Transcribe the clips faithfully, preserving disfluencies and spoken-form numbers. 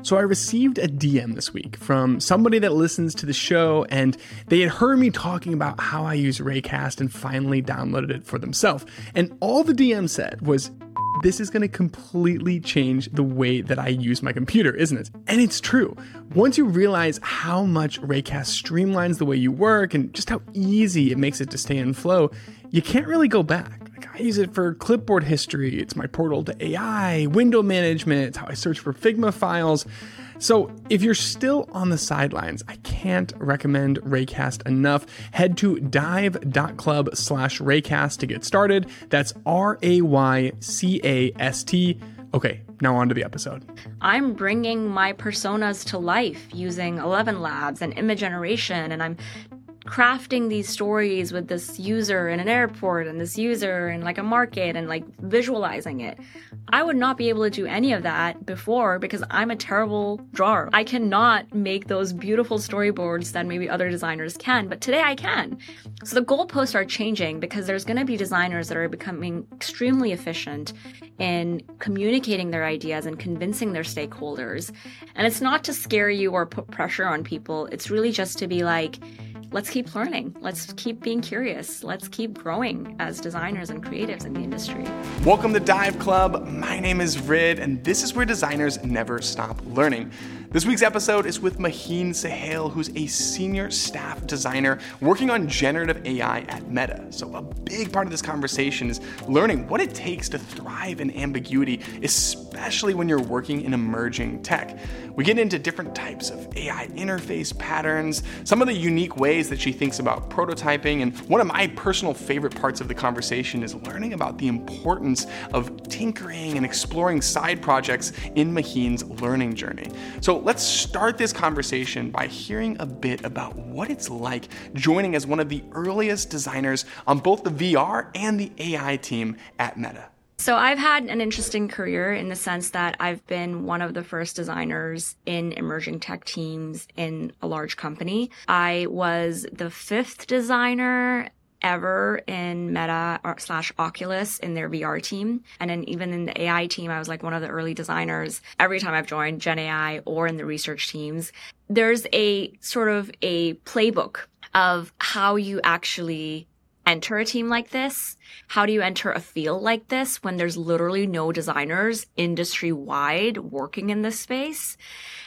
So I received a D M this week from somebody that listens to the show, and they had heard me talking about how I use Raycast and finally downloaded it for themselves. And all the D M said was, this is going to completely change the way that I use my computer, isn't it? And it's true. Once you realize how much Raycast streamlines the way you work and just how easy it makes it to stay in flow, you can't really go back. Like, I use it for clipboard history. It's my portal to A I, window management. It's how I search for Figma files. So if you're still on the sidelines, I can't recommend Raycast enough. Head to dive.club slash Raycast to get started. That's R A Y C A S T. Okay, now on to the episode. I'm bringing my personas to life using Eleven Labs and image generation, and I'm crafting these stories with this user in an airport and this user in like a market and like visualizing it. I would not be able to do any of that before because I'm a terrible drawer. I cannot make those beautiful storyboards that maybe other designers can, but today I can. So the goalposts are changing because there's going to be designers that are becoming extremely efficient in communicating their ideas and convincing their stakeholders. And it's not to scare you or put pressure on people. It's really just to be like, let's keep learning. Let's keep being curious. Let's keep growing as designers and creatives in the industry. Welcome to Dive Club. My name is Rid, and this is where designers never stop learning. This week's episode is with Maheen Sahel, who's a senior staff designer working on generative A I at Meta. So a big part of this conversation is learning what it takes to thrive in ambiguity, especially when you're working in emerging tech. We get into different types of A I interface patterns, some of the unique ways that she thinks about prototyping, and one of my personal favorite parts of the conversation is learning about the importance of tinkering and exploring side projects in Maheen's learning journey. So let's start this conversation by hearing a bit about what it's like joining as one of the earliest designers on both the V R and the A I team at Meta. So I've had an interesting career in the sense that I've been one of the first designers in emerging tech teams in a large company. I was the fifth designer ever in Meta slash Oculus in their V R team. And then even in the A I team, I was like one of the early designers every time I've joined Gen A I or in the research teams. There's a sort of a playbook of how you actually enter a team like this. How do you enter a field like this when there's literally no designers industry-wide working in this space?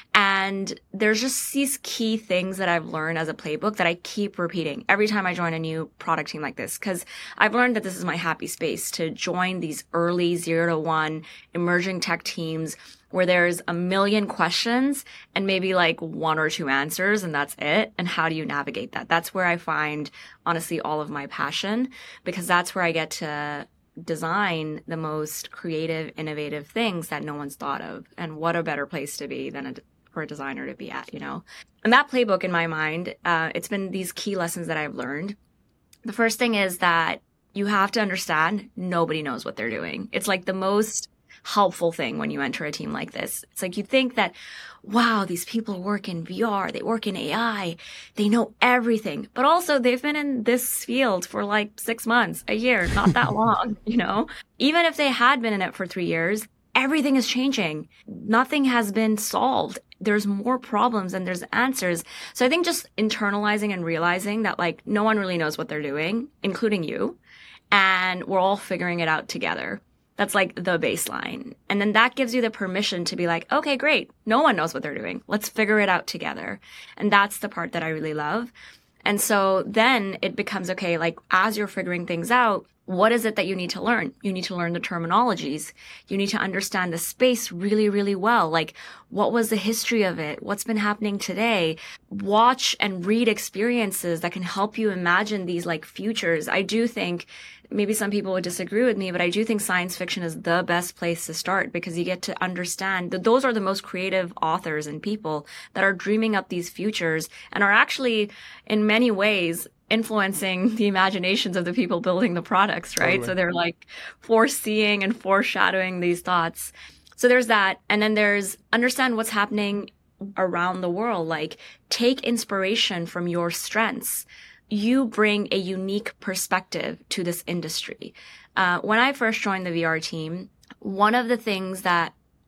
And there's just these key things that I've learned as a playbook that I keep repeating every time I join a new product team like this, because I've learned that this is my happy space to join these early zero to one emerging tech teams where there's a million questions and maybe like one or two answers, and that's it. And how do you navigate that? That's where I find, honestly, all of my passion, because that's where I get to design the most creative, innovative things that no one's thought of. And what a better place to be than a for a designer to be at, you know? And that playbook in my mind, uh, it's been these key lessons that I've learned. The first thing is that you have to understand nobody knows what they're doing. It's like the most helpful thing when you enter a team like this. It's like you think that, wow, these people work in V R, they work in A I, they know everything. But also they've been in this field for like six months, a year, not that long, you know? Even if they had been in it for three years, everything is changing. Nothing has been solved. There's more problems than there's answers. So I think just internalizing and realizing that like no one really knows what they're doing, including you, and we're all figuring it out together. That's like the baseline. And then that gives you the permission to be like, okay, great. No one knows what they're doing. Let's figure it out together. And that's the part that I really love. And so then it becomes, okay, like as you're figuring things out, what is it that you need to learn? You need to learn the terminologies. You need to understand the space really, really well. Like, what was the history of it? What's been happening today? Watch and read experiences that can help you imagine these like futures. I do think, maybe some people would disagree with me, but I do think science fiction is the best place to start because you get to understand that those are the most creative authors and people that are dreaming up these futures and are actually, in many ways, influencing the imaginations of the people building the products, right? Totally. So they're like foreseeing and foreshadowing these thoughts. So there's that. And then there's understand what's happening around the world. Like, take inspiration from your strengths. You bring a unique perspective to this industry. Uh, when I first joined the V R team, one of the things that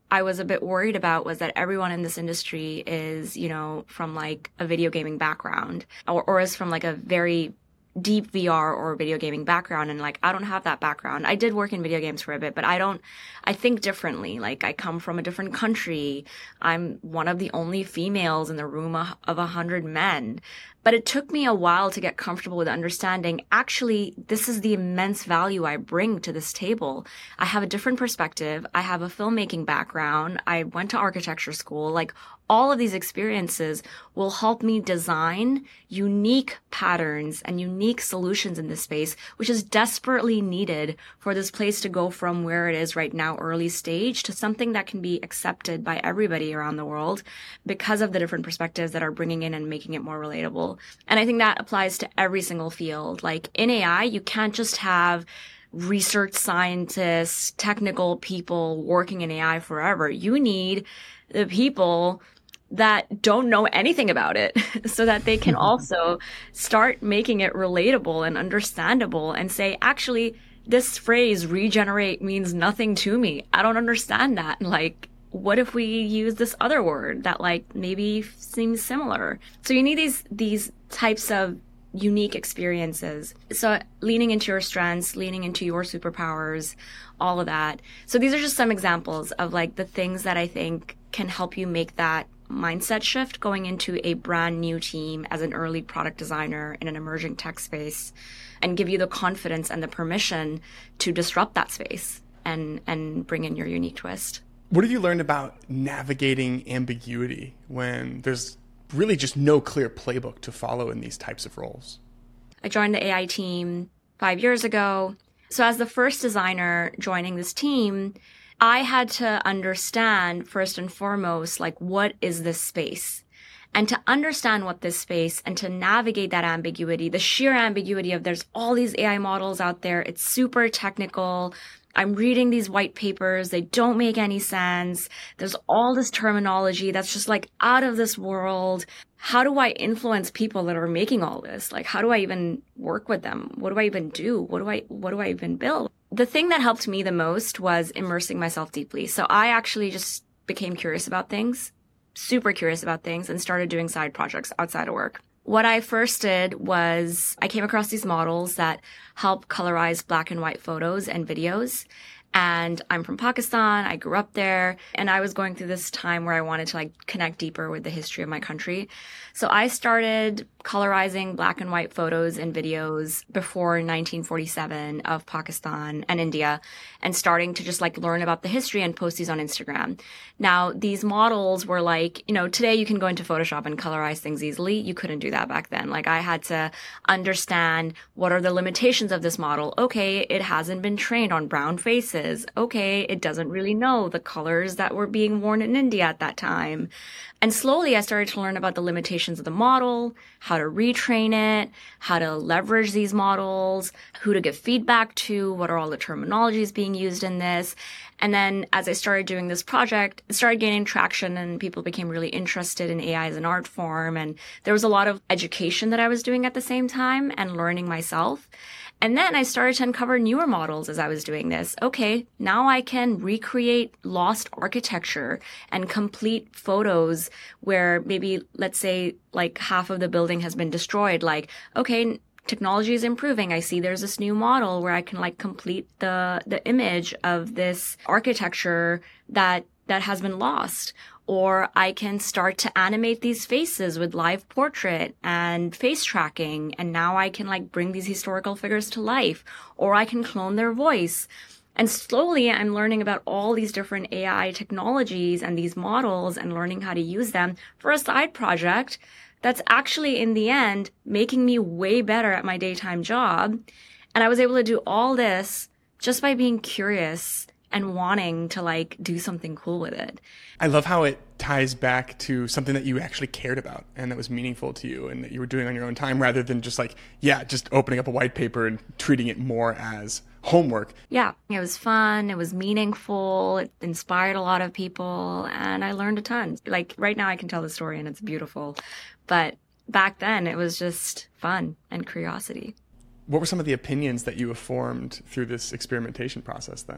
I was a bit worried about was that everyone in this industry is, you know, from like a video gaming background or, or is from like a very deep V R or video gaming background. And like, I don't have that background. I did work in video games for a bit, but I don't, I think differently. Like I come from a different country. I'm one of the only females in the room of a hundred men. But it took me a while to get comfortable with understanding, actually, this is the immense value I bring to this table. I have a different perspective. I have a filmmaking background. I went to architecture school. Like all of these experiences will help me design unique patterns and unique solutions in this space, which is desperately needed for this place to go from where it is right now, early stage, to something that can be accepted by everybody around the world because of the different perspectives that are bringing in and making it more relatable. And I think that applies to every single field. Like in A I, you can't just have research scientists, technical people working in A I forever. You need the people that don't know anything about it so that they can also start making it relatable and understandable and say, actually, this phrase regenerate means nothing to me. I don't understand that. Like, what if we use this other word that like maybe seems similar? So you need these these types of unique experiences. So leaning into your strengths, leaning into your superpowers, all of that. So these are just some examples of like the things that I think can help you make that mindset shift going into a brand new team as an early product designer in an emerging tech space and give you the confidence and the permission to disrupt that space and and bring in your unique twist. What have you learned about navigating ambiguity when there's really just no clear playbook to follow in these types of roles? I joined the A I team five years ago. So as the first designer joining this team, I had to understand first and foremost, like, what is this space? And to understand what this space and to navigate that ambiguity, the sheer ambiguity of there's all these A I models out there. It's super technical. I'm reading these white papers. They don't make any sense. There's all this terminology that's just like out of this world. How do I influence people that are making all this? Like, how do I even work with them? What do I even do? What do I, what do I even build? The thing that helped me the most was immersing myself deeply. So I actually just became curious about things, super curious about things, and started doing side projects outside of work. What I first did was I came across these models that help colorize black and white photos and videos. And I'm from Pakistan. I grew up there, and I was going through this time where I wanted to like connect deeper with the history of my country. So I started colorizing black and white photos and videos before nineteen forty-seven of Pakistan and India, and starting to just like learn about the history and post these on Instagram. Now, these models were like, you know, today you can go into Photoshop and colorize things easily. You couldn't do that back then. Like I had to understand what are the limitations of this model. Okay, it hasn't been trained on brown faces. Okay, it doesn't really know the colors that were being worn in India at that time. And slowly I started to learn about the limitations of the model, how to retrain it, how to leverage these models, who to give feedback to, what are all the terminologies being used in this. And then as I started doing this project, it started gaining traction and people became really interested in A I as an art form. And there was a lot of education that I was doing at the same time and learning myself. And then I started to uncover newer models as I was doing this. Okay, now I can recreate lost architecture and complete photos where maybe, let's say, like half of the building has been destroyed. Like, okay, technology is improving. I see there's this new model where I can like complete the the image of this architecture that that has been lost. Or I can start to animate these faces with live portrait and face tracking. And now I can like bring these historical figures to life. Or I can clone their voice. And slowly I'm learning about all these different A I technologies and these models and learning how to use them for a side project that's actually in the end making me way better at my daytime job. And I was able to do all this just by being curious and wanting to like do something cool with it. I love how it ties back to something that you actually cared about and that was meaningful to you and that you were doing on your own time rather than just like, yeah, just opening up a white paper and treating it more as homework. Yeah, it was fun. It was meaningful. It inspired a lot of people and I learned a ton. Like right now I can tell the story and it's beautiful. But back then it was just fun and curiosity. What were some of the opinions that you have formed through this experimentation process then?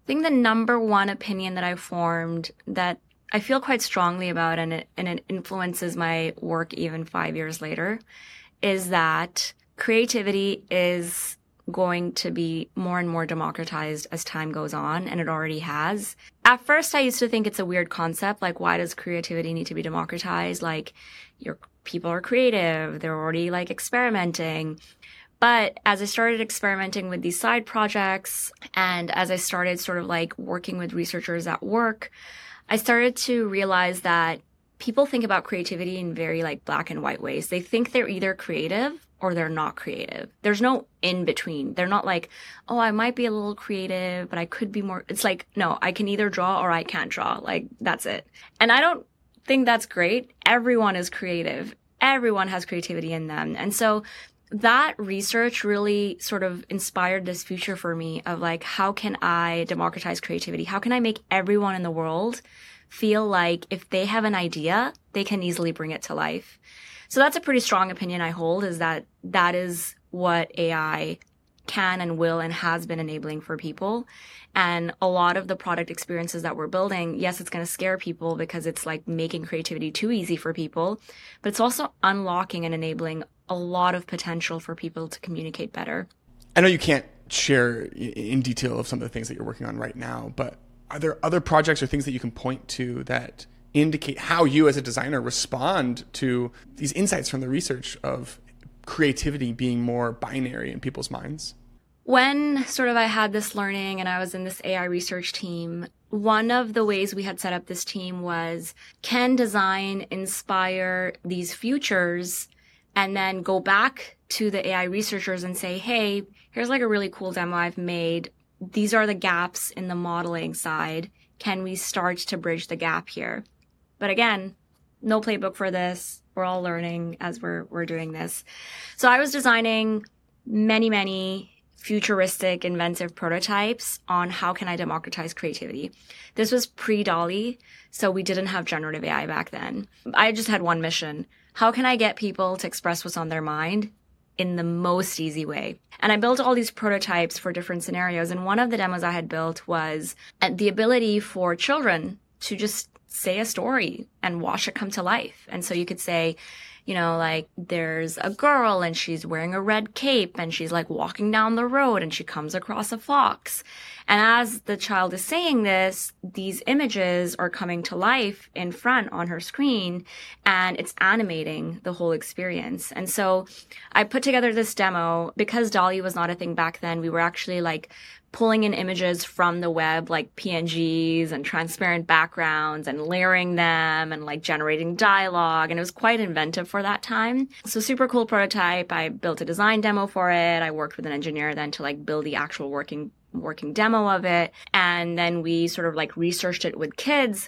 I think the number one opinion that I formed that I feel quite strongly about, and it, and it influences my work even five years later, is that creativity is going to be more and more democratized as time goes on, and it already has. At first, I used to think it's a weird concept, like, why does creativity need to be democratized? Like, your people are creative, they're already, like, experimenting. But as I started experimenting with these side projects, and as I started sort of, like, working with researchers at work, I started to realize that people think about creativity in very, like, black and white ways. They think they're either creative or they're not creative. There's no in between. They're not like, oh, I might be a little creative, but I could be more. It's like, no, I can either draw or I can't draw. Like, that's it. And I don't think that's great. Everyone is creative. Everyone has creativity in them. And so that research really sort of inspired this future for me of, like, how can I democratize creativity? How can I make everyone in the world feel like if they have an idea, they can easily bring it to life? So that's a pretty strong opinion I hold, is that that is what A I can and will and has been enabling for people. And a lot of the product experiences that we're building, yes, it's going to scare people because it's like making creativity too easy for people, but it's also unlocking and enabling a lot of potential for people to communicate better. I know you can't share in detail of some of the things that you're working on right now, but are there other projects or things that you can point to that indicate how you as a designer respond to these insights from the research of creativity being more binary in people's minds? When sort of I had this learning and I was in this A I research team, one of the ways we had set up this team was, can design inspire these futures, and then go back to the A I researchers and say, hey, here's like a really cool demo I've made. These are the gaps in the modeling side. Can we start to bridge the gap here? But again, no playbook for this. We're all learning as we're we're doing this. So I was designing many, many futuristic, inventive prototypes on how can I democratize creativity. This was pre-DALL-E, so we didn't have generative A I back then. I just had one mission. How can I get people to express what's on their mind in the most easy way? And I built all these prototypes for different scenarios. And one of the demos I had built was the ability for children to just say a story and watch it come to life. And so you could say, you know, like, there's a girl and she's wearing a red cape and she's like walking down the road and she comes across a fox. And as the child is saying this, these images are coming to life in front on her screen, and it's animating the whole experience. And so I put together this demo. Because DALL-E was not a thing back then, we were actually like pulling in images from the web, like P N Gs and transparent backgrounds, and layering them and like generating dialogue. And it was quite inventive for that time. So super cool prototype. I built a design demo for it. I worked with an engineer then to like build the actual working working demo of it. And then we sort of like researched it with kids.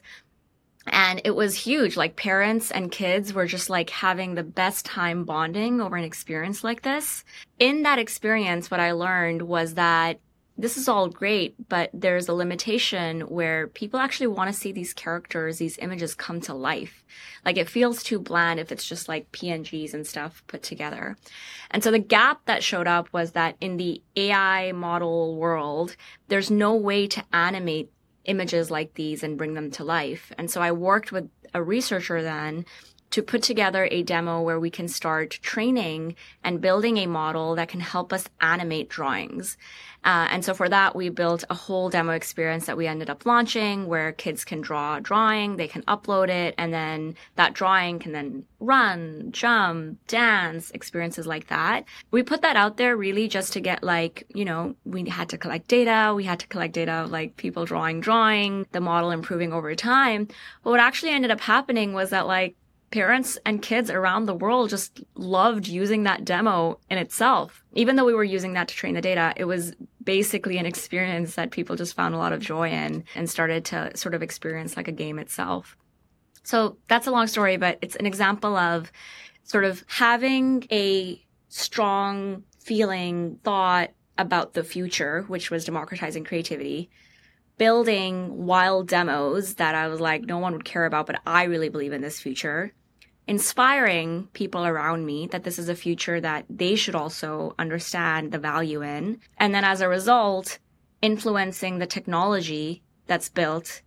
And it was huge. Like, parents and kids were just like having the best time bonding over an experience like this. In that experience, what I learned was that this is all great, but there's a limitation where people actually want to see these characters, these images come to life. Like, it feels too bland if it's just like P N Gs and stuff put together. And so the gap that showed up was that in the A I model world, there's no way to animate images like these and bring them to life. And so I worked with a researcher then to put together a demo where we can start training and building a model that can help us animate drawings. Uh, and so for that, we built a whole demo experience that we ended up launching, where kids can draw a drawing, they can upload it, and then that drawing can then run, jump, dance, experiences like that. We put that out there really just to get, like, you know, we had to collect data. We had to collect data of like people drawing, drawing, the model improving over time. But what actually ended up happening was that, like, parents and kids around the world just loved using that demo in itself. Even though we were using that to train the data, it was basically an experience that people just found a lot of joy in and started to sort of experience like a game itself. So that's a long story, but it's an example of sort of having a strong feeling, thought about the future, which was democratizing creativity, building wild demos that I was like, no one would care about, but I really believe in this future, inspiring people around me that this is a future that they should also understand the value in. And then as a result, influencing the technology that's built.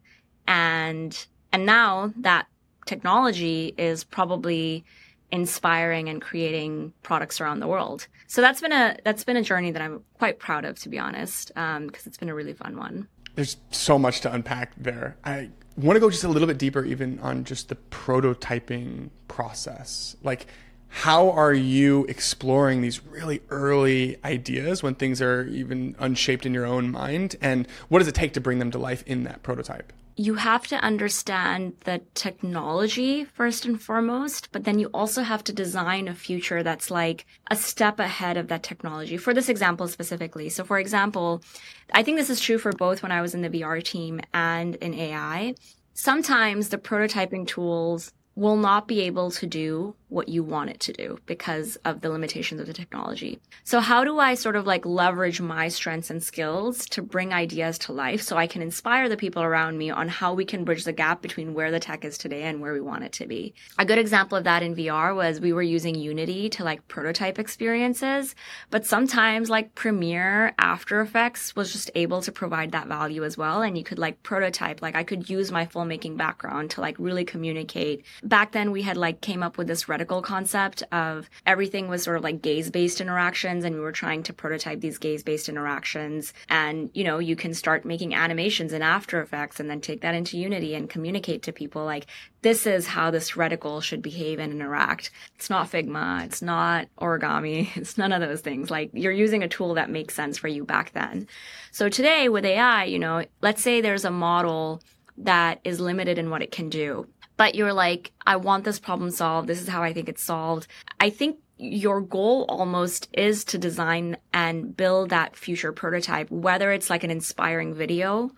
And, and now that technology is probably inspiring and creating products around the world. So that's been a, that's been a journey that I'm quite proud of, to be honest, um, because it's been a really fun one. There's so much to unpack there. I want to go just a little bit deeper even on just the prototyping process. Like, how are you exploring these really early ideas when things are even unshaped in your own mind? And what does it take to bring them to life in that prototype? You have to understand the technology first and foremost, but then you also have to design a future that's like a step ahead of that technology. For this example specifically. So for example, I think this is true for both when I was in the V R team and in A I. Sometimes the prototyping tools will not be able to do what you want it to do because of the limitations of the technology. So how do I sort of like leverage my strengths and skills to bring ideas to life so I can inspire the people around me on how we can bridge the gap between where the tech is today and where we want it to be? A good example of that in V R was we were using Unity to like prototype experiences, but sometimes like Premiere, After Effects was just able to provide that value as well. And you could like prototype, like I could use my filmmaking background to like really communicate. Back then we had like came up with this reticle concept of everything was sort of like gaze-based interactions, and we were trying to prototype these gaze-based interactions. And, you know, you can start making animations in After Effects and then take that into Unity and communicate to people like, this is how this reticle should behave and interact. It's not Figma. It's not origami. It's none of those things. Like, you're using a tool that makes sense for you back then. So today with A I, you know, let's say there's a model that is limited in what it can do, but you're like, I want this problem solved. This is how I think it's solved. I think your goal almost is to design and build that future prototype, whether it's like an inspiring video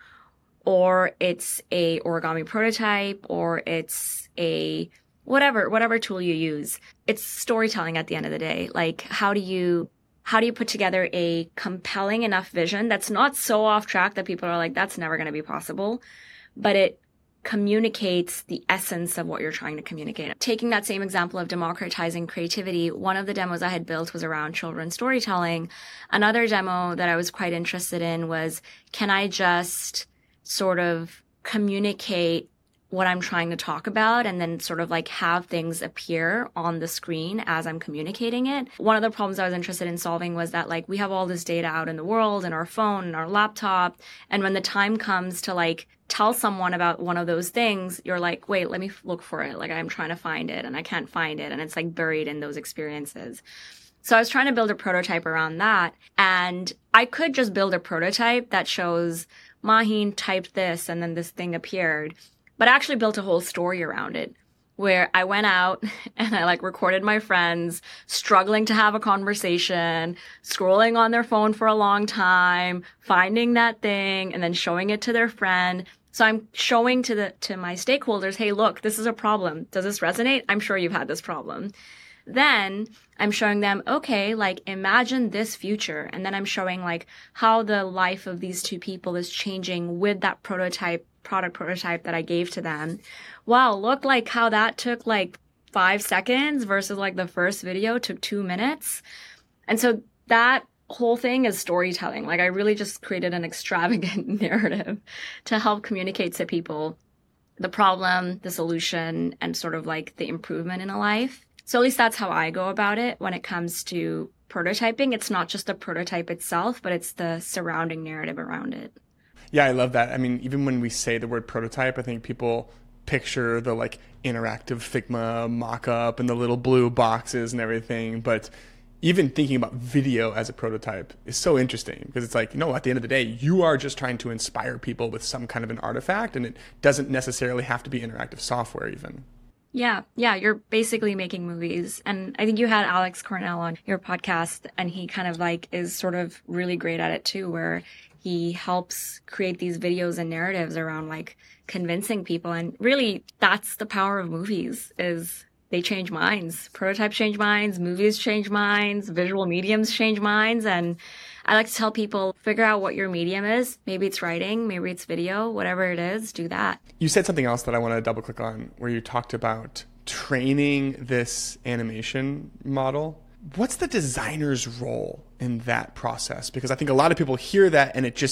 or it's a origami prototype or it's a whatever, whatever tool you use. It's storytelling at the end of the day. Like, how do you, how do you put together a compelling enough vision that's not so off track that people are like, that's never going to be possible, but it communicates the essence of what you're trying to communicate. Taking that same example of democratizing creativity, one of the demos I had built was around children's storytelling. Another demo that I was quite interested in was, can I just sort of communicate what I'm trying to talk about and then sort of like have things appear on the screen as I'm communicating it. One of the problems I was interested in solving was that like we have all this data out in the world and our phone and our laptop. And when the time comes to like tell someone about one of those things, you're like, wait, let me look for it. Like I'm trying to find it and I can't find it. And it's like buried in those experiences. So I was trying to build a prototype around that. And I could just build a prototype that shows Maheen typed this and then this thing appeared. But I actually built a whole story around it where I went out and I like recorded my friends struggling to have a conversation, scrolling on their phone for a long time, finding that thing and then showing it to their friend. So I'm showing to the, to my stakeholders, hey, look, this is a problem. Does this resonate? I'm sure you've had this problem. Then I'm showing them, okay, like imagine this future. And then I'm showing like how the life of these two people is changing with that prototype, product prototype that I gave to them. Wow, look like how that took like five seconds versus like the first video took two minutes. And so that whole thing is storytelling. Like I really just created an extravagant narrative to help communicate to people the problem, the solution, and sort of like the improvement in a life. So at least that's how I go about it when it comes to prototyping. It's not just the prototype itself, but it's the surrounding narrative around it. Yeah, I love that. I mean, even when we say the word prototype, I think people picture the like interactive Figma mock-up and the little blue boxes and everything. But even thinking about video as a prototype is so interesting because it's like, you know, at the end of the day, you are just trying to inspire people with some kind of an artifact, and it doesn't necessarily have to be interactive software even. Yeah, yeah, you're basically making movies. And I think you had Alex Cornell on your podcast, and he kind of like is sort of really great at it too, where he helps create these videos and narratives around like convincing people. And really that's the power of movies, is they change minds. Prototypes change minds, movies change minds, visual mediums change minds. And I like to tell people, figure out what your medium is. Maybe it's writing, maybe it's video, whatever it is, do that. You said something else that I want to double click on, where you talked about training this animation model. What's the designer's role in that process? Because I think a lot of people hear that and it just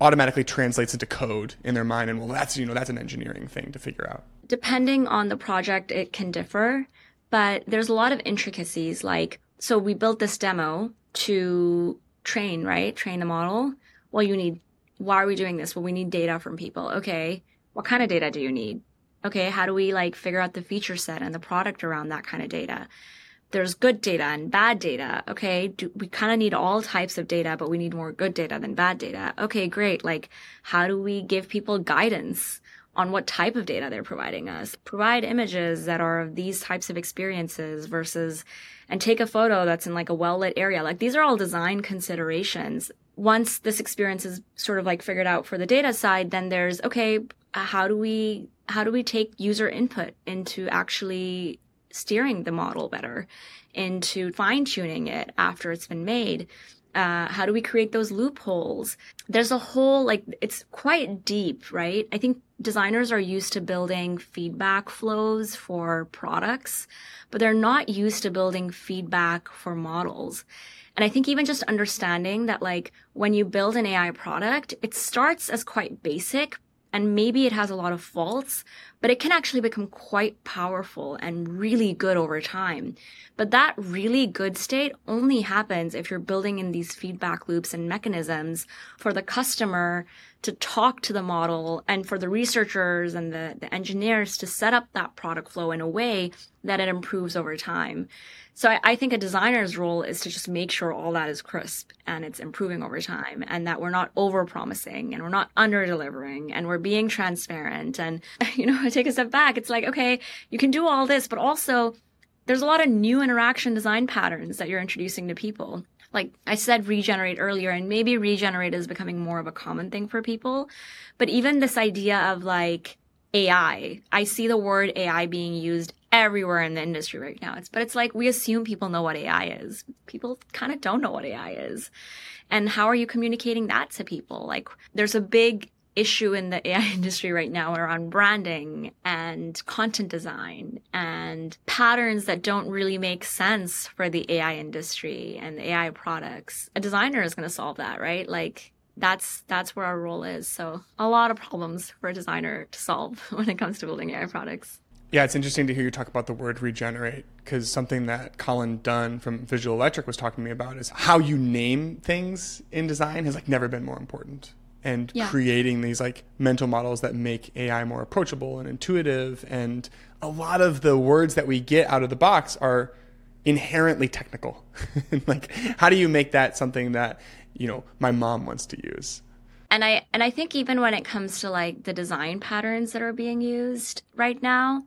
automatically translates into code in their mind. And well, that's, you know, that's an engineering thing to figure out. Depending on the project, it can differ, but there's a lot of intricacies. Like, so we built this demo to train, right? Train the model. Well, you need, why are we doing this? Well, we need data from people. Okay. What kind of data do you need? Okay. How do we like figure out the feature set and the product around that kind of data? There's good data and bad data. Okay. Do, we kind of need all types of data, but we need more good data than bad data. Okay, great. Like, how do we give people guidance on what type of data they're providing us? Provide images that are of these types of experiences versus, and take a photo that's in like a well-lit area. Like, these are all design considerations. Once this experience is sort of like figured out for the data side, then there's, okay, how do we, how do we take user input into actually steering the model better, into fine-tuning it after it's been made? Uh, how do we create those loopholes? There's a whole, like, it's quite deep, right? I think designers are used to building feedback flows for products, but they're not used to building feedback for models. And I think even just understanding that, like, when you build an A I product, it starts as quite basic, and maybe it has a lot of faults, but it can actually become quite powerful and really good over time. But that really good state only happens if you're building in these feedback loops and mechanisms for the customer to talk to the model and for the researchers and the, the engineers to set up that product flow in a way that it improves over time. So I, I think a designer's role is to just make sure all that is crisp and it's improving over time, and that we're not over-promising and we're not under-delivering and we're being transparent. And, you know, I take a step back. It's like, okay, you can do all this, but also there's a lot of new interaction design patterns that you're introducing to people. Like I said, regenerate earlier, and maybe regenerate is becoming more of a common thing for people. But even this idea of like A I, I see the word A I being used everywhere in the industry right now. It's, but it's like, we assume people know what A I is. People kind of don't know what A I is. And how are you communicating that to people? Like, there's a big issue in the A I industry right now around branding and content design and patterns that don't really make sense for the A I industry and the A I products. A designer is going to solve that, right? Like, that's that's where our role is. So a lot of problems for a designer to solve when it comes to building A I products. Yeah, it's interesting to hear you talk about the word regenerate, because something that Colin Dunn from Visual Electric was talking to me about is how you name things in design has like never been more important. And yeah. creating these like mental models that make A I more approachable and intuitive. And a lot of the words that we get out of the box are inherently technical. Like, how do you make that something that, you know, my mom wants to use? And I and I think even when it comes to like the design patterns that are being used right now,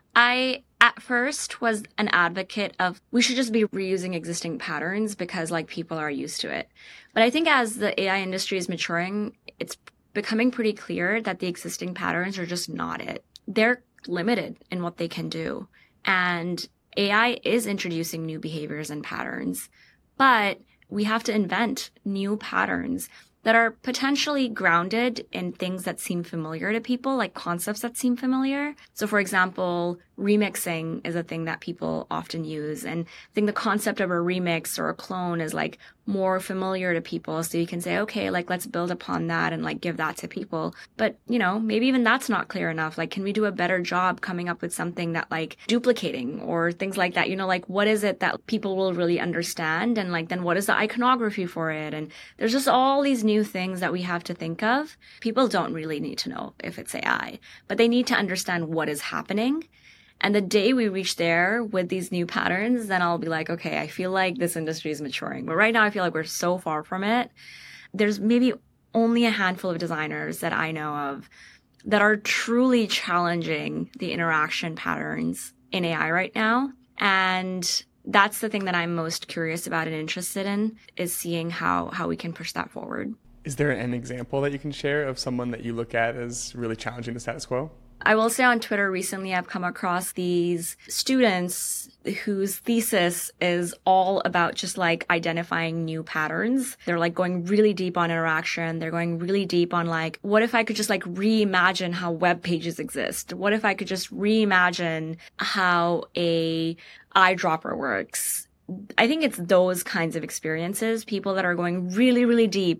I at first was an advocate of we should just be reusing existing patterns because like people are used to it. But I think as the A I industry is maturing, it's becoming pretty clear that the existing patterns are just not it. They're limited in what they can do. And A I is introducing new behaviors and patterns, but we have to invent new patterns that are potentially grounded in things that seem familiar to people, like concepts that seem familiar. So for example, remixing is a thing that people often use. And I think the concept of a remix or a clone is like more familiar to people. So you can say, okay, like let's build upon that and like give that to people. But, you know, maybe even that's not clear enough. Like, can we do a better job coming up with something that like duplicating or things like that? You know, like what is it that people will really understand? And like, then what is the iconography for it? And there's just all these new things that we have to think of. People don't really need to know if it's A I, but they need to understand what is happening. And the day we reach there with these new patterns, then I'll be like, okay, I feel like this industry is maturing. But right now I feel like we're so far from it. There's maybe only a handful of designers that I know of that are truly challenging the interaction patterns in A I right now. And that's the thing that I'm most curious about and interested in, is seeing how, how we can push that forward. Is there an example that you can share of someone that you look at as really challenging the status quo? I will say on Twitter recently, I've come across these students whose thesis is all about just like identifying new patterns. They're like going really deep on interaction. They're going really deep on like, what if I could just like reimagine how web pages exist? What if I could just reimagine how a eyedropper works? I think it's those kinds of experiences, people that are going really, really deep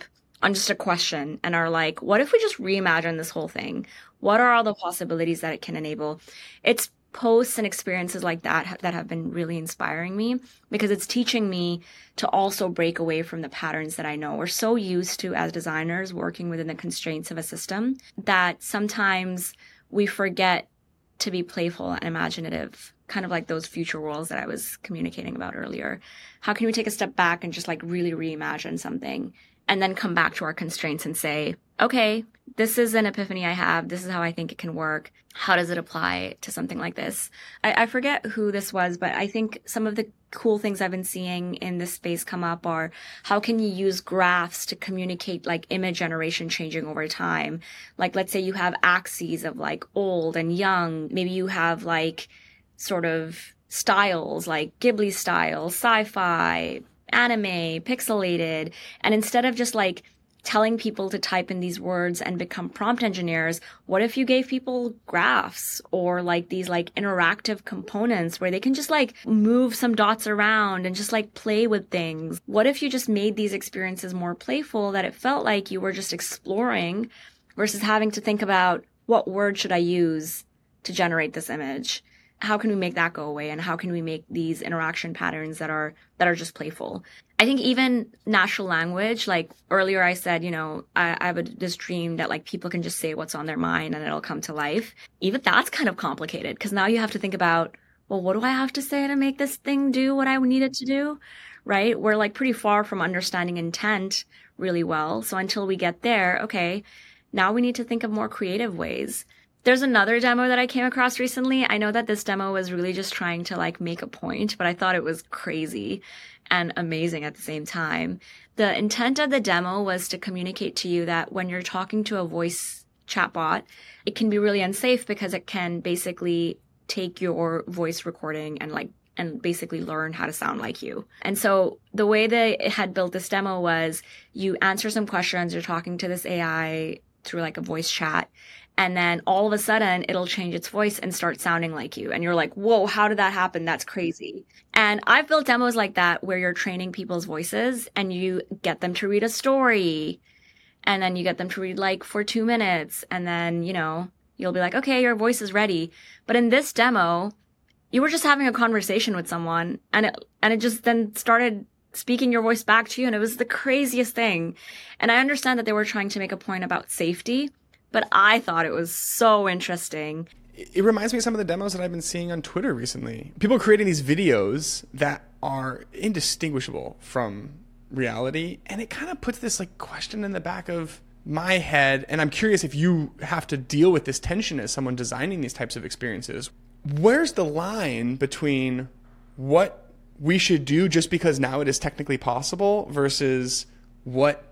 on just a question and are like, what if we just reimagine this whole thing? What are all the possibilities that it can enable? It's posts and experiences like that that have been really inspiring me, because it's teaching me to also break away from the patterns that I know. We're so used to, as designers, working within the constraints of a system that sometimes we forget to be playful and imaginative, kind of like those future worlds that I was communicating about earlier. How can we take a step back and just like really reimagine something and then come back to our constraints and say, okay, this is an epiphany I have. This is how I think it can work. How does it apply to something like this? I, I forget who this was, but I think some of the cool things I've been seeing in this space come up are how can you use graphs to communicate like image generation changing over time? Like, let's say you have axes of like old and young. Maybe you have like sort of styles like Ghibli style, sci-fi, anime, pixelated. And instead of just like telling people to type in these words and become prompt engineers, what if you gave people graphs or like these like interactive components where they can just like move some dots around and just like play with things? What if you just made these experiences more playful, that it felt like you were just exploring versus having to think about what word should I use to generate this image? How can we make that go away? And how can we make these interaction patterns that are that are just playful? I think even natural language, like earlier I said, you know, I, I have a, this dream that like people can just say what's on their mind and it'll come to life. Even that's kind of complicated, because now you have to think about, well, what do I have to say to make this thing do what I need it to do? Right? We're like pretty far from understanding intent really well. So until we get there, okay, now we need to think of more creative ways. There's another demo that I came across recently. I know that this demo was really just trying to like make a point, but I thought it was crazy and amazing at the same time. The intent of the demo was to communicate to you that when you're talking to a voice chatbot, it can be really unsafe because it can basically take your voice recording and like and basically learn how to sound like you. And so the way they had built this demo was you answer some questions, you're talking to this A I through like a voice chat, and then all of a sudden it'll change its voice and start sounding like you. And you're like, whoa, how did that happen? That's crazy. And I've built demos like that where you're training people's voices and you get them to read a story, and then you get them to read like for two minutes. And then, you know, you'll be like, okay, your voice is ready. But in this demo, you were just having a conversation with someone, and it, and it just then started speaking your voice back to you. And it was the craziest thing. And I understand that they were trying to make a point about safety, but I thought it was so interesting. It reminds me of some of the demos that I've been seeing on Twitter recently. People creating these videos that are indistinguishable from reality. And it kind of puts this like question in the back of my head. And I'm curious if you have to deal with this tension as someone designing these types of experiences. Where's the line between what we should do just because now it is technically possible versus what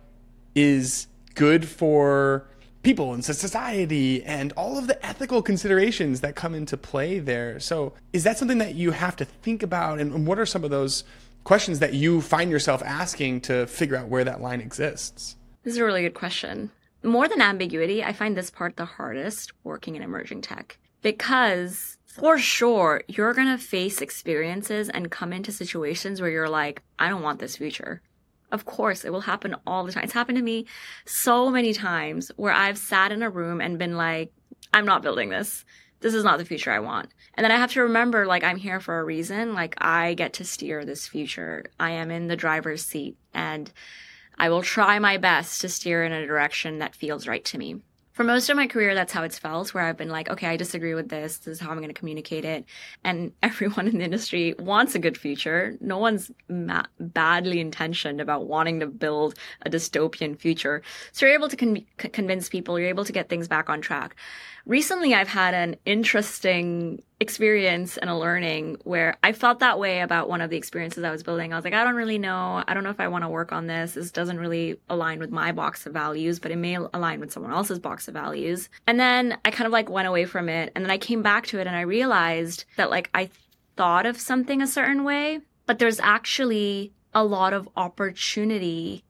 is good for people and society and all of the ethical considerations that come into play there? So is that something that you have to think about? And what are some of those questions that you find yourself asking to figure out where that line exists? This is a really good question. More than ambiguity, I find this part the hardest working in emerging tech, because for sure, you're going to face experiences and come into situations where you're like, I don't want this future. Of course, it will happen all the time. It's happened to me so many times where I've sat in a room and been like, I'm not building this. This is not the future I want. And then I have to remember, like, I'm here for a reason. Like, I get to steer this future. I am in the driver's seat, and I will try my best to steer in a direction that feels right to me. For most of my career, that's how it's felt, where I've been like, okay, I disagree with this. This is how I'm going to communicate it. And everyone in the industry wants a good future. No one's ma- badly intentioned about wanting to build a dystopian future. So you're able to con- convince people, you're able to get things back on track. Recently, I've had an interesting experience and a learning where I felt that way about one of the experiences I was building. I was like, I don't really know. I don't know if I want to work on this. This doesn't really align with my box of values, but it may align with someone else's box of values. And then I kind of like went away from it. And then I came back to it and I realized that like I thought of something a certain way, but there's actually a lot of opportunity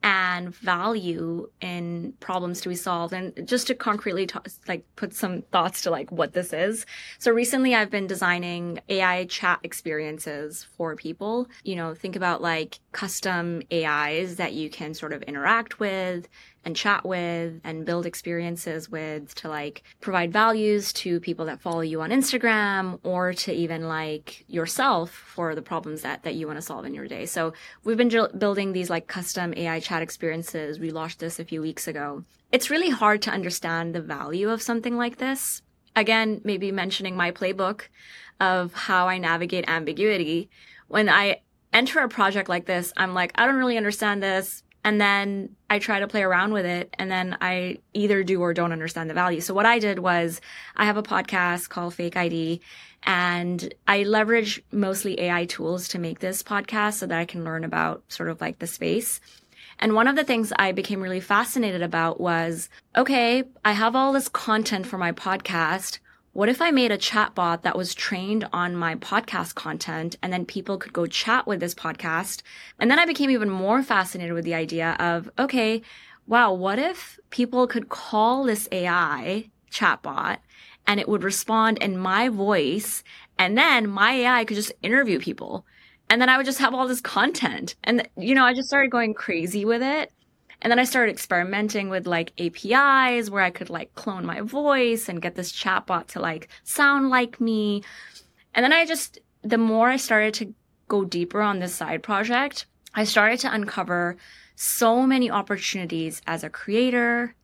and value in problems to be solved. And just to concretely t- like put some thoughts to like what this is. So recently I've been designing A I chat experiences for people. You know, think about like custom A Is that you can sort of interact with and chat with and build experiences with to like provide values to people that follow you on Instagram or to even like yourself for the problems that, that you want to solve in your day. So we've been j- building these like custom A I chat experiences. We launched this a few weeks ago. It's really hard to understand the value of something like this. Again, maybe mentioning my playbook of how I navigate ambiguity. When I enter a project like this, I'm like, I don't really understand this. And then I try to play around with it, and then I either do or don't understand the value. So what I did was I have a podcast called Fake I D, and I leverage mostly A I tools to make this podcast so that I can learn about sort of like the space. And one of the things I became really fascinated about was, okay, I have all this content for my podcast. What if I made a chatbot that was trained on my podcast content and then people could go chat with this podcast? And then I became even more fascinated with the idea of, okay, wow, what if people could call this A I chatbot and it would respond in my voice, and then my A I could just interview people. And then I would just have all this content. And, you know, I just started going crazy with it. And then I started experimenting with like A P Is where I could like clone my voice and get this chatbot to like sound like me. And then I just, the more I started to go deeper on this side project, I started to uncover so many opportunities as a creator,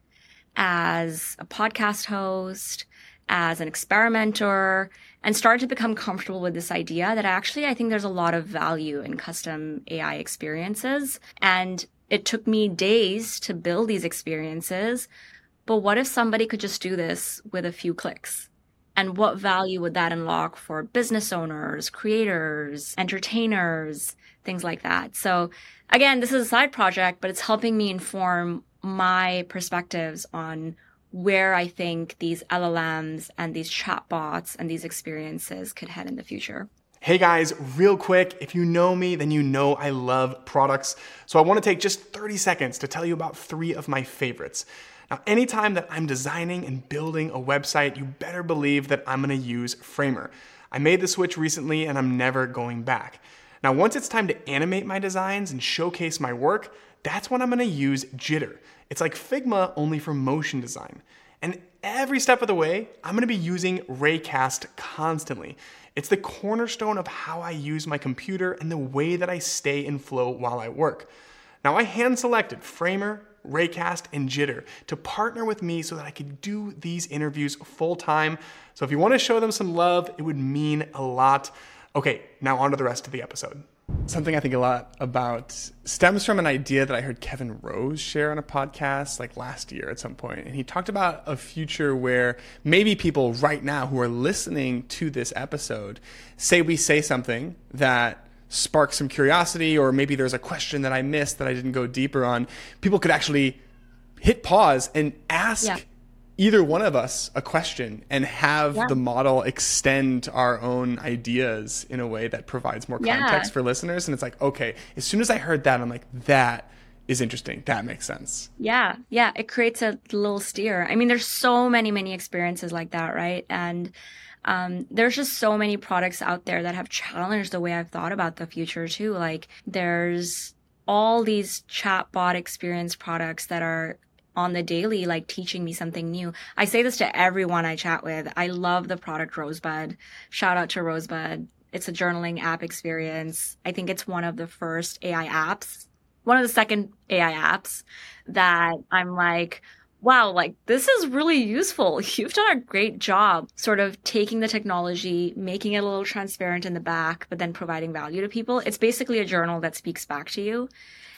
as a podcast host, as an experimenter, and started to become comfortable with this idea that actually I think there's a lot of value in custom A I experiences. And it took me days to build these experiences, but what if somebody could just do this with a few clicks? And what value would that unlock for business owners, creators, entertainers, things like that? So again, this is a side project, but it's helping me inform my perspectives on where I think these L L Ms and these chatbots and these experiences could head in the future. Hey guys, real quick, if you know me, then you know I love products. So I want to take just thirty seconds to tell you about three of my favorites. Now, anytime that I'm designing and building a website, you better believe that I'm going to use Framer. I made the switch recently and I'm never going back. Now, once it's time to animate my designs and showcase my work, that's when I'm going to use Jitter. It's like Figma, only for motion design. And every step of the way, I'm going to be using Raycast constantly. It's the cornerstone of how I use my computer and the way that I stay in flow while I work. Now, I hand-selected Framer, Raycast, and Jitter to partner with me so that I could do these interviews full-time. So if you want to show them some love, it would mean a lot. Okay, now on to the rest of the episode. Something I think a lot about stems from an idea that I heard Kevin Rose share on a podcast like last year at some point. And he talked about a future where maybe people right now who are listening to this episode, say we say something that sparks some curiosity, or maybe there's a question that I missed that I didn't go deeper on. People could actually hit pause and ask yeah. either one of us a question and have yeah. the model extend our own ideas in a way that provides more context yeah. for listeners. And it's like, okay, as soon as I heard that, I'm like, that is interesting. That makes sense. Yeah. Yeah. It creates a little steer. I mean, there's so many, many experiences like that, right? And um, there's just so many products out there that have challenged the way I've thought about the future too. Like there's all these chatbot experience products that are on the daily, like teaching me something new. I say this to everyone I chat with. I love the product Rosebud. Shout out to Rosebud. It's a journaling app experience. I think it's one of the first A I apps, one of the second A I apps that I'm like, wow, like this is really useful. You've done a great job sort of taking the technology, making it a little transparent in the back, but then providing value to people. It's basically a journal that speaks back to you.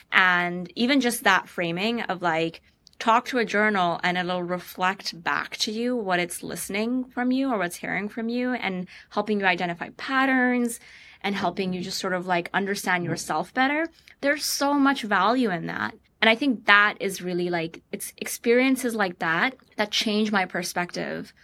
And even just that framing of like, talk to a journal and it'll reflect back to you what it's listening from you or what's hearing from you and helping you identify patterns and helping you just sort of like understand yourself better. There's so much value in that. And I think that is really like, it's experiences like that that change my perspective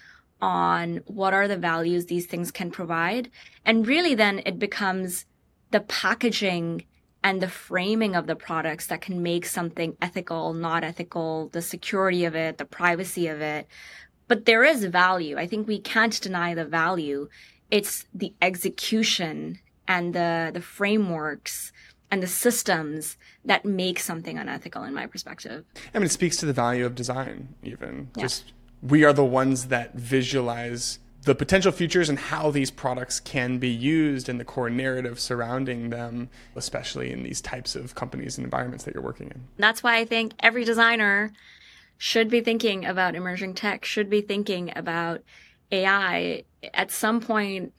on what are the values these things can provide. And really then it becomes the packaging and the framing of the products that can make something ethical, not ethical, the security of it, the privacy of it. But there is value. I think we can't deny the value. It's the execution and the the frameworks and the systems that make something unethical, in my perspective. I mean, it speaks to the value of design, even. Yeah. Just we are the ones that visualize the potential futures and how these products can be used and the core narrative surrounding them, especially in these types of companies and environments that you're working in. That's why I think every designer should be thinking about emerging tech, should be thinking about A I. At some point,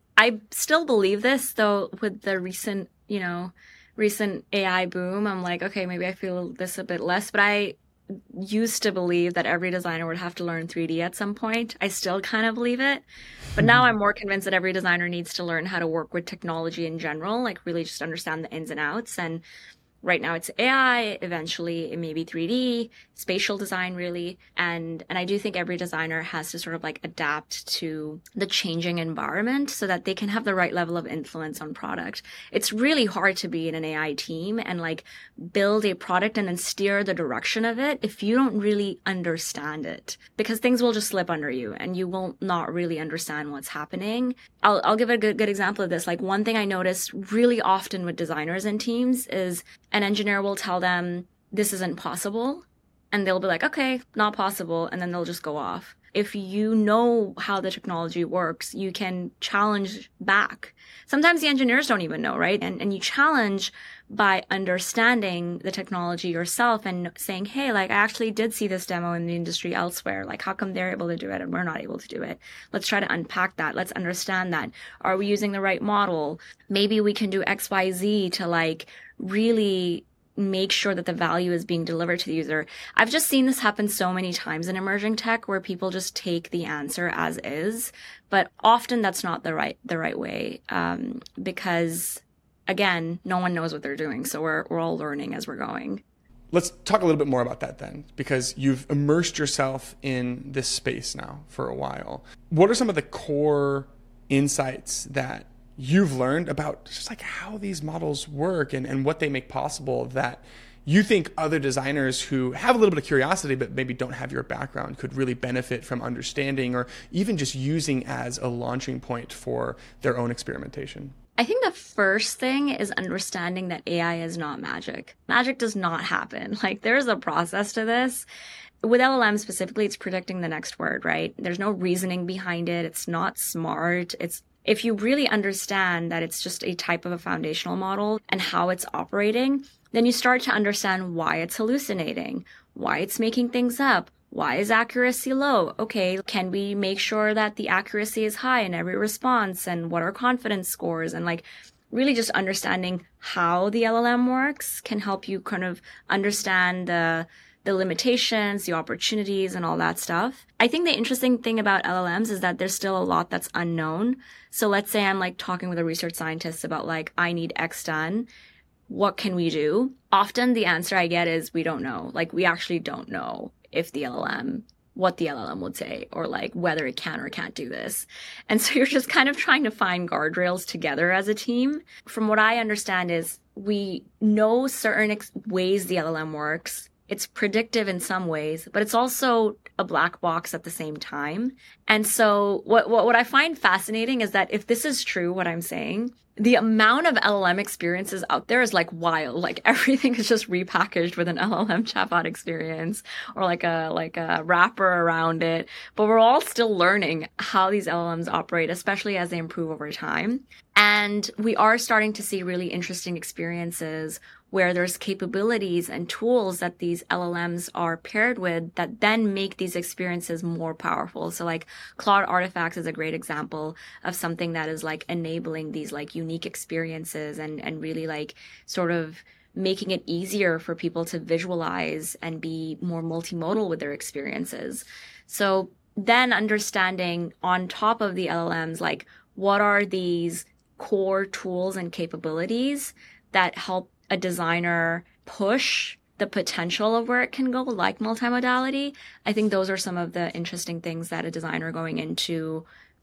I still believe this, though, with the recent, you know, recent A I boom, I'm like, okay, maybe I feel this a bit less, but I used to believe that every designer would have to learn three D at some point. I still kind of believe it. But now I'm more convinced that every designer needs to learn how to work with technology in general, like really just understand the ins and outs. And right now it's A I, eventually it may be three D, spatial design really. And and I do think every designer has to sort of like adapt to the changing environment so that they can have the right level of influence on product. It's really hard to be in an A I team and like build a product and then steer the direction of it if you don't really understand it, because things will just slip under you and you will not really understand what's happening. I'll I'll give a good good example of this. Like one thing I noticed really often with designers and teams is an engineer will tell them this isn't possible, and they'll be like, okay, not possible, and then they'll just go off. If you know how the technology works, you can challenge back. Sometimes the engineers don't even know, right? And and you challenge by understanding the technology yourself and saying, hey, like I actually did see this demo in the industry elsewhere. Like how come they're able to do it and we're not able to do it? Let's try to unpack that. Let's understand that. Are we using the right model? Maybe we can do X, Y, Z to like really make sure that the value is being delivered to the user. I've just seen this happen so many times in emerging tech where people just take the answer as is, but often that's not the right the right way, um, because again, no one knows what they're doing, so we're we're all learning as we're going. Let's talk a little bit more about that then, because you've immersed yourself in this space now for a while. What are some of the core insights that you've learned about just like how these models work and, and what they make possible that you think other designers who have a little bit of curiosity but maybe don't have your background could really benefit from understanding or even just using as a launching point for their own experimentation? I think the first thing is understanding that A I is not magic. Magic does not happen. Like there's a process to this. With L L M specifically, it's predicting the next word, right? There's no reasoning behind it. It's not smart. It's If you really understand that it's just a type of a foundational model and how it's operating, then you start to understand why it's hallucinating, why it's making things up, why is accuracy low? Okay, can we make sure that the accuracy is high in every response, and what are confidence scores? And like really just understanding how the L L M works can help you kind of understand the the limitations, the opportunities, and all that stuff. I think the interesting thing about L L Ms is that there's still a lot that's unknown. So let's say I'm like talking with a research scientist about like, I need X done. What can we do? Often the answer I get is we don't know. Like we actually don't know if the L L M, what the L L M would say, or like whether it can or can't do this. And so you're just kind of trying to find guardrails together as a team. From what I understand is we know certain ex- ways the L L M works. It's predictive in some ways, but it's also a black box at the same time. And so what, what, what I find fascinating is that if this is true, what I'm saying, the amount of L L M experiences out there is like wild. Like everything is just repackaged with an L L M chatbot experience or like a, like a wrapper around it. But we're all still learning how these L L Ms operate, especially as they improve over time. And we are starting to see really interesting experiences where there's capabilities and tools that these L L Ms are paired with that then make these experiences more powerful. So like Claude Artifacts is a great example of something that is like enabling these like unique experiences and, and really like sort of making it easier for people to visualize and be more multimodal with their experiences. So then understanding on top of the L L Ms, like what are these core tools and capabilities that help a designer push the potential of where it can go, like multimodality. I think those are some of the interesting things that a designer going into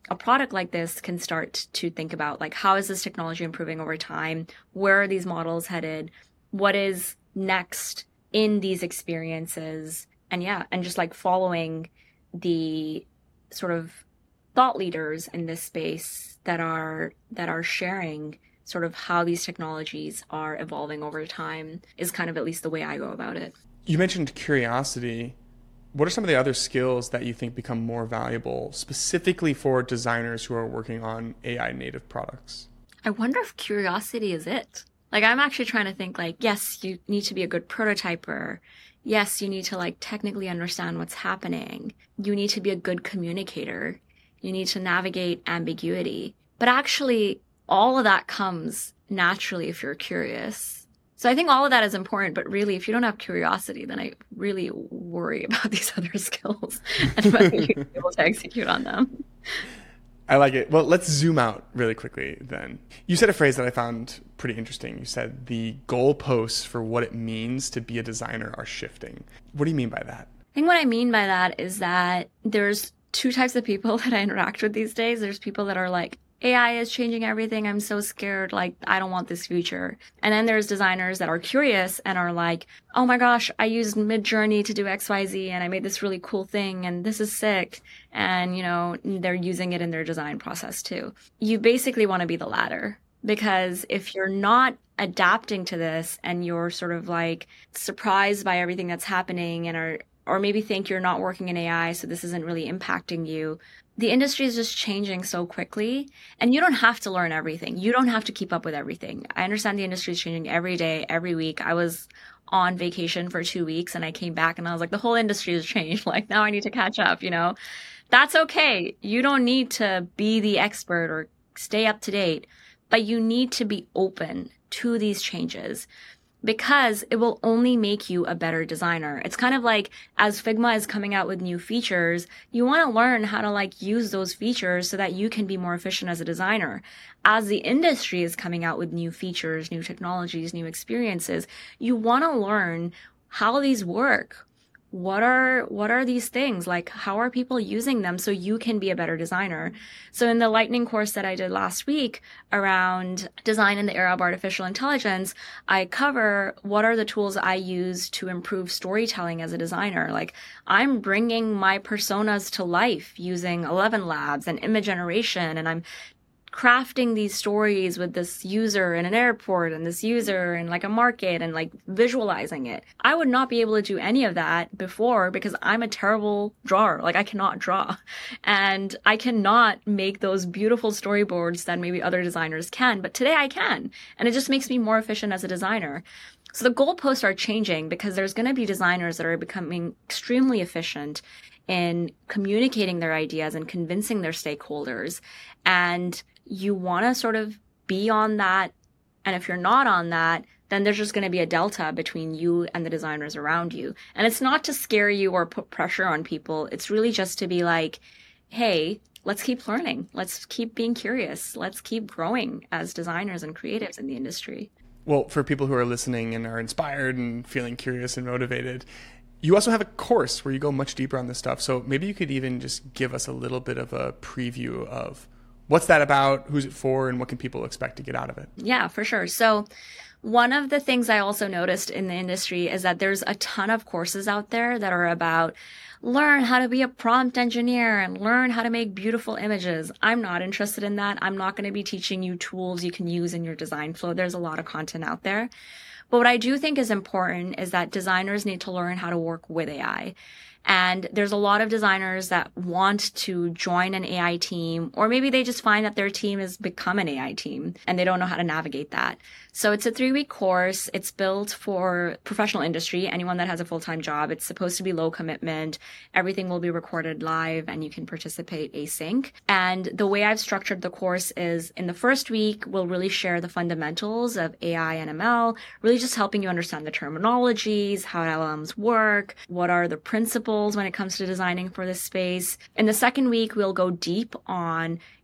a product like this can start to think about, like, how is this technology improving over time? Where are these models headed? What is next in these experiences? And yeah, and just like following the sort of thought leaders in this space that are that are sharing sort of how these technologies are evolving over time is kind of at least the way I go about it. You mentioned curiosity. What are some of the other skills that you think become more valuable specifically for designers who are working on A I native products? I wonder if curiosity is it. Like, I'm actually trying to think, like, yes, you need to be a good prototyper. Yes, you need to like technically understand what's happening. You need to be a good communicator. You need to navigate ambiguity. But actually, all of that comes naturally if you're curious. So I think all of that is important, but really, if you don't have curiosity, then I really worry about these other skills and whether you're able to execute on them. I like it. Well, let's zoom out really quickly then. You said a phrase that I found pretty interesting. You said the goalposts for what it means to be a designer are shifting. What do you mean by that? I think what I mean by that is that there's two types of people that I interact with these days. There's people that are like, A I is changing everything. I'm so scared. Like, I don't want this future. And then there's designers that are curious and are like, oh my gosh, I used Midjourney to do X Y Z and I made this really cool thing and this is sick. And, you know, they're using it in their design process too. You basically want to be the latter, because if you're not adapting to this and you're sort of like surprised by everything that's happening and are, or maybe think you're not working in A I, so this isn't really impacting you, the industry is just changing so quickly, and you don't have to learn everything. You don't have to keep up with everything. I understand the industry is changing every day, every week. I was on vacation for two weeks and I came back and I was like, the whole industry has changed. Like, now I need to catch up, you know? That's okay. You don't need to be the expert or stay up to date, but you need to be open to these changes, because it will only make you a better designer. It's kind of like, as Figma is coming out with new features, you want to learn how to like use those features so that you can be more efficient as a designer. As the industry is coming out with new features, new technologies, new experiences, you want to learn how these work. What are, what are these things? Like, how are people using them so you can be a better designer? So in the lightning course that I did last week around design in the era of artificial intelligence, I cover what are the tools I use to improve storytelling as a designer. Like, I'm bringing my personas to life using Eleven Labs and image generation, and I'm crafting these stories with this user in an airport and this user in like a market and like visualizing it. I would not be able to do any of that before because I'm a terrible drawer. Like, I cannot draw, and I cannot make those beautiful storyboards that maybe other designers can. But today I can, and it just makes me more efficient as a designer. So the goalposts are changing because there's going to be designers that are becoming extremely efficient in communicating their ideas and convincing their stakeholders. And you want to sort of be on that. And if you're not on that, then there's just going to be a delta between you and the designers around you. And it's not to scare you or put pressure on people. It's really just to be like, hey, let's keep learning. Let's keep being curious. Let's keep growing as designers and creatives in the industry. Well, for people who are listening and are inspired and feeling curious and motivated, you also have a course where you go much deeper on this stuff. So maybe you could even just give us a little bit of a preview of what's that about, who's it for, and what can people expect to get out of it? Yeah, for sure. So one of the things I also noticed in the industry is that there's a ton of courses out there that are about learn how to be a prompt engineer and learn how to make beautiful images. I'm not interested in that. I'm not going to be teaching you tools you can use in your design flow. There's a lot of content out there. But what I do think is important is that designers need to learn how to work with A I. And there's a lot of designers that want to join an A I team, or maybe they just find that their team has become an A I team and they don't know how to navigate that. So it's a three-week course. It's built for professional industry, anyone that has a full-time job. It's supposed to be low commitment. Everything will be recorded live and you can participate async. And the way I've structured the course is in the first week, we'll really share the fundamentals of A I and M L, really just helping you understand the terminologies, how L L Ms work, what are the principles when it comes to designing for this space. In the second week, we'll go deep on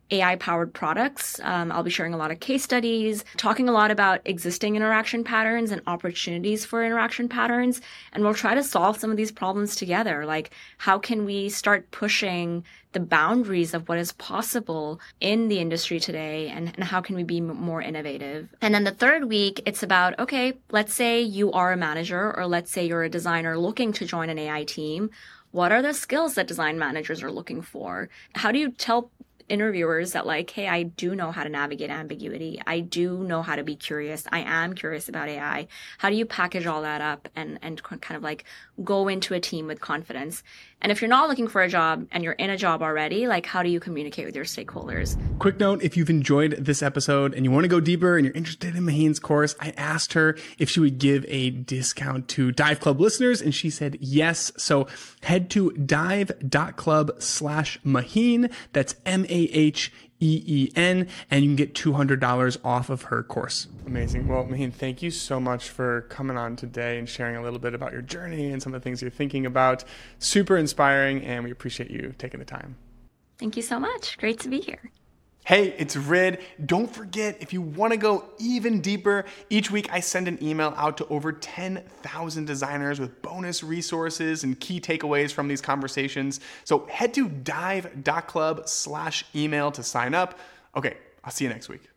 A I-powered products. Um, I'll be sharing a lot of case studies, talking a lot about existing interaction patterns and opportunities for interaction patterns. And we'll try to solve some of these problems together. Like, how can we start pushing the boundaries of what is possible in the industry today, and, and how can we be m- more innovative? And then the third week, it's about, okay, let's say you are a manager, or let's say you're a designer looking to join an A I team. What are the skills that design managers are looking for? How do you tell interviewers that, like, hey, I do know how to navigate ambiguity. I do know how to be curious. I am curious about A I. How do you package all that up and, and kind of like go into a team with confidence? And if you're not looking for a job and you're in a job already, like, how do you communicate with your stakeholders? Quick note, if you've enjoyed this episode and you want to go deeper and you're interested in Maheen's course, I asked her if she would give a discount to Dive Club listeners, and she said yes. So head to dive.club slash Maheen. That's M A H E E N, and you can get two hundred dollars off of her course. Amazing. Well, Maheen, thank you so much for coming on today and sharing a little bit about your journey and some of the things you're thinking about. Super inspiring, and we appreciate you taking the time. Thank you so much. Great to be here. Hey, it's Rid. Don't forget, if you want to go even deeper, each week I send an email out to over ten thousand designers with bonus resources and key takeaways from these conversations. So head to dive.club slash email to sign up. Okay, I'll see you next week.